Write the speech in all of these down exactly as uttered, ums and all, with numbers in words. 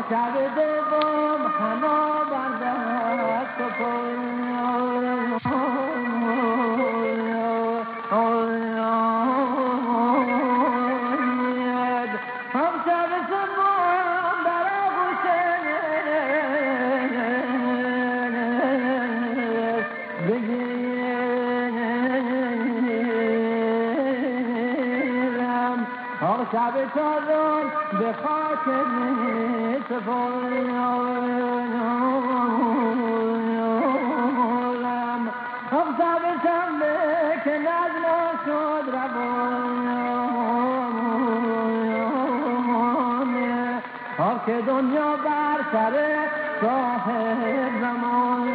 شب دوم حنا بر دست و هم شب سوم در آغوش بگیرم هم شب چهارم به خاک سپردم هم شب شنبه که نظم شد روانه هم که دنیا بر سر صاحب زمان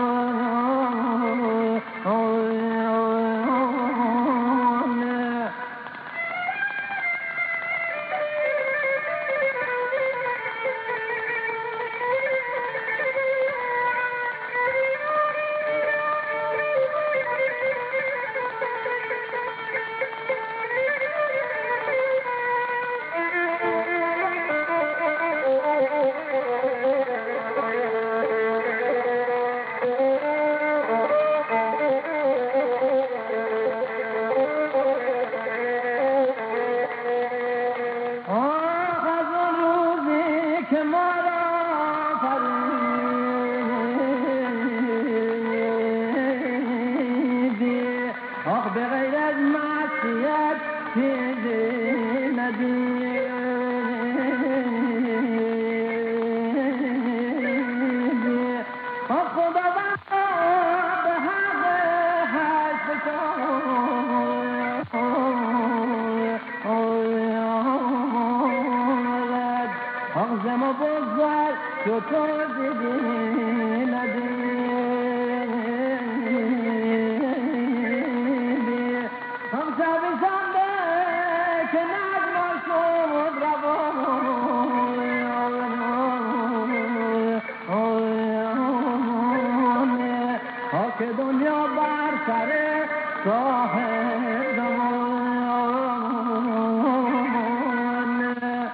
که ما را فریدی آخ به غیر از معصیت چیزی ندیدی آخ خداوند به حق حج آغزم و بزر چطور دیدی ندیدی هم شب شنبه که نظم شد روانه ها که دنیا بر سر صاحب زمانه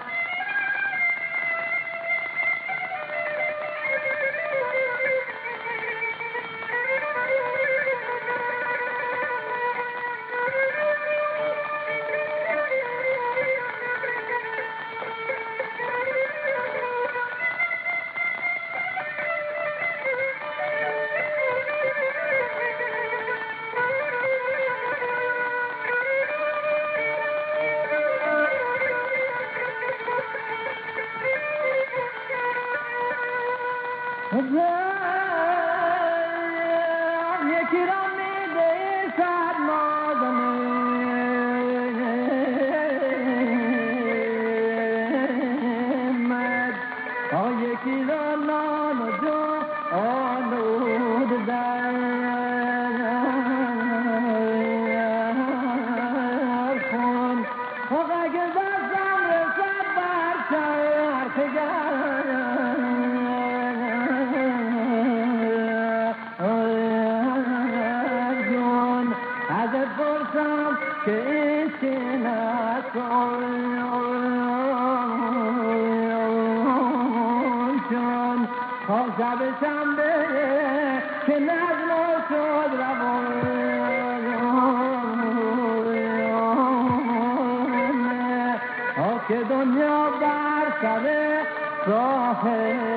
یکی را میده شد مادمد یکی را نان و جو آلود در کن اگر دستم رسد بر چرخ ازت پرسم که این چی نکن چون خب شب شنبه که نظم شد روانه که دنیا بر سر صاحب